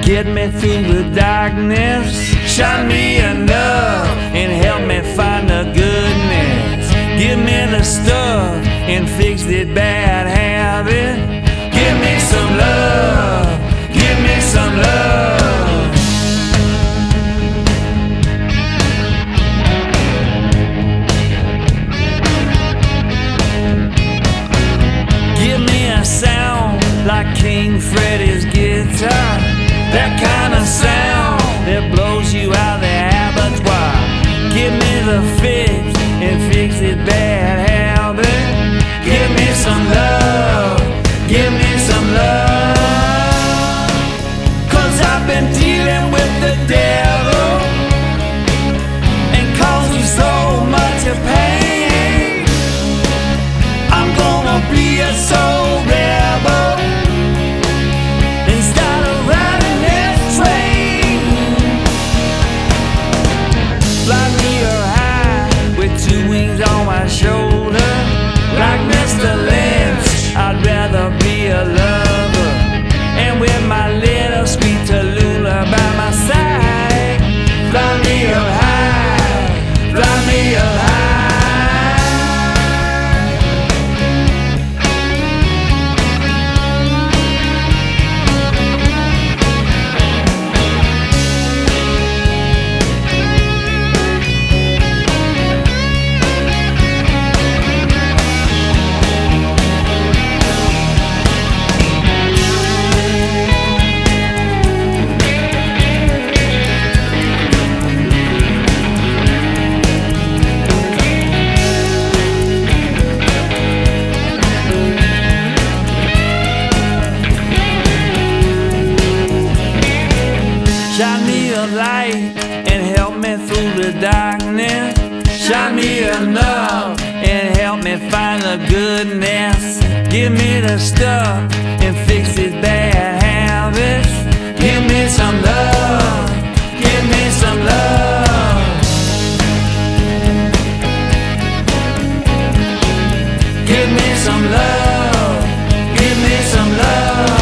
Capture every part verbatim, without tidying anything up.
Get me through the darkness, shine me enough, and help me find the goodness. Give me the stuff and fix the bad habit. Give me some love, give me some love. Give me a sound like King Freddie's guitar, that kind of sound that blows you out the abattoir. Give me the fix and fix it bad habit. Give me some love, give me some love. Cause I've been dealing with the devil and caused you so much pain. I'm gonna be a soul rebel instead of riding this train. Fly me high with two wings on my shoulder. Like Mister Lynch, I'd rather be a lover, and with my little sweet Tallulah by my side. Fly me up high, fly me up high. Shine me a light and help me through the darkness. Shine me enough and help me find the goodness. Give me the stuff and fix these bad habits. Give me some love, give me some love. Give me some love, give me some love.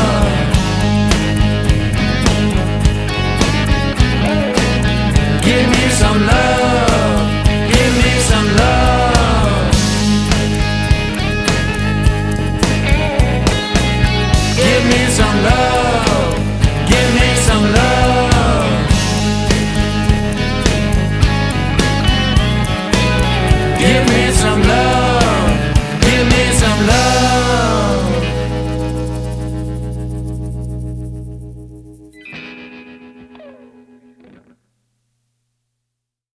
Give me some love, give me some love. Give me some love, give me some love. Give me some love.